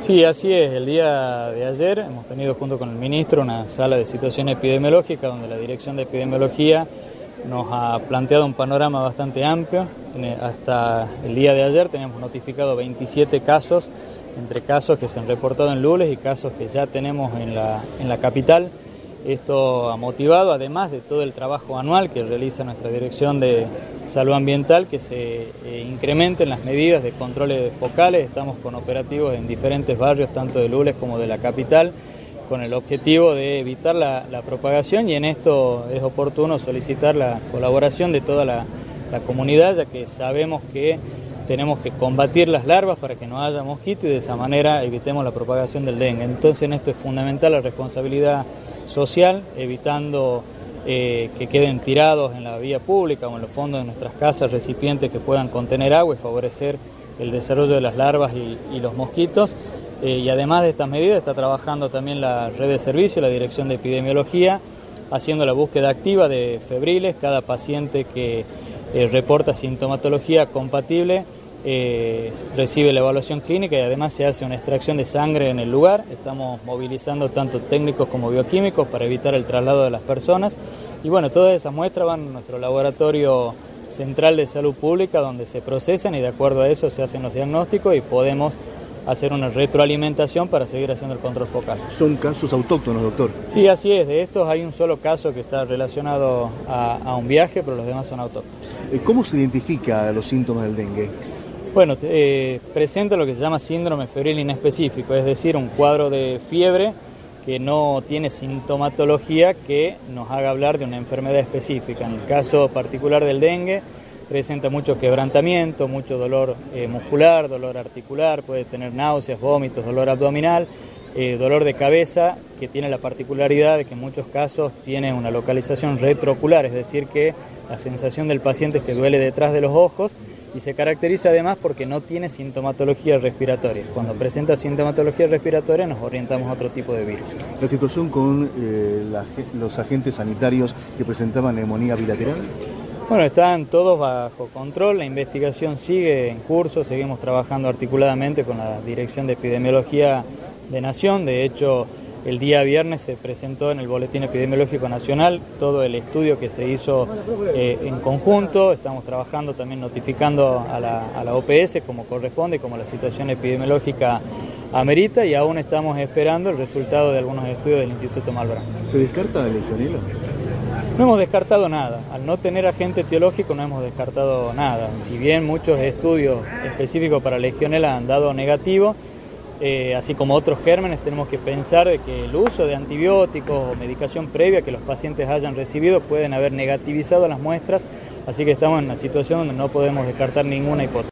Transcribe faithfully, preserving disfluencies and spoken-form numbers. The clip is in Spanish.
Sí, así es. El día de ayer hemos tenido junto con el ministro una sala de situación epidemiológica donde la Dirección de Epidemiología nos ha planteado un panorama bastante amplio. Hasta el día de ayer teníamos notificado veintisiete casos, entre casos que se han reportado en Lules y casos que ya tenemos en la, en la capital. Esto ha motivado, además de todo el trabajo anual que realiza nuestra Dirección de Salud Ambiental, que se eh, incrementen las medidas de controles focales. Estamos con operativos en diferentes barrios, tanto de Lules como de la capital, con el objetivo de evitar la, la propagación, y en esto es oportuno solicitar la colaboración de toda la, la comunidad, ya que sabemos que tenemos que combatir las larvas para que no haya mosquito y de esa manera evitemos la propagación del dengue. Entonces en esto es fundamental la responsabilidad social, evitando eh, que queden tirados en la vía pública o en los fondos de nuestras casas recipientes que puedan contener agua y favorecer el desarrollo de las larvas y, y los mosquitos. Eh, y además de estas medidas está trabajando también la red de servicio, la Dirección de Epidemiología, haciendo la búsqueda activa de febriles. Cada paciente que eh, reporta sintomatología compatible Eh, recibe la evaluación clínica y además se hace una extracción de sangre en el lugar. Estamos movilizando tanto técnicos como bioquímicos para evitar el traslado de las personas, y bueno, todas esas muestras van a nuestro laboratorio central de salud pública, donde se procesan y de acuerdo a eso se hacen los diagnósticos y podemos hacer una retroalimentación para seguir haciendo el control focal. ¿Son casos autóctonos, doctor? Sí, así es. De estos hay un solo caso que está relacionado a, a un viaje, pero los demás son autóctonos. ¿Cómo se identifica los síntomas del dengue? Bueno, eh, presenta lo que se llama síndrome febril inespecífico, es decir, un cuadro de fiebre que no tiene sintomatología que nos haga hablar de una enfermedad específica. En el caso particular del dengue, presenta mucho quebrantamiento, mucho dolor eh, muscular, dolor articular, puede tener náuseas, vómitos, dolor abdominal, eh, dolor de cabeza, que tiene la particularidad de que en muchos casos tiene una localización retroocular, es decir, que la sensación del paciente es que duele detrás de los ojos, y se caracteriza además porque no tiene sintomatología respiratoria. Cuando presenta sintomatología respiratoria nos orientamos a otro tipo de virus. ¿La situación con eh, la, los agentes sanitarios que presentaban neumonía bilateral? Bueno, están todos bajo control, la investigación sigue en curso, seguimos trabajando articuladamente con la Dirección de Epidemiología de Nación. De hecho, el día viernes se presentó en el Boletín Epidemiológico Nacional todo el estudio que se hizo eh, en conjunto. Estamos trabajando también notificando a la, a la O P S como corresponde, como la situación epidemiológica amerita, y aún estamos esperando el resultado de algunos estudios del Instituto Malbrán. ¿Se descarta la legionela? No hemos descartado nada. Al no tener agente etiológico no hemos descartado nada. Si bien muchos estudios específicos para legionela han dado negativo, Eh, así como otros gérmenes, tenemos que pensar de que el uso de antibióticos o medicación previa que los pacientes hayan recibido pueden haber negativizado las muestras, así que estamos en una situación donde no podemos descartar ninguna hipótesis.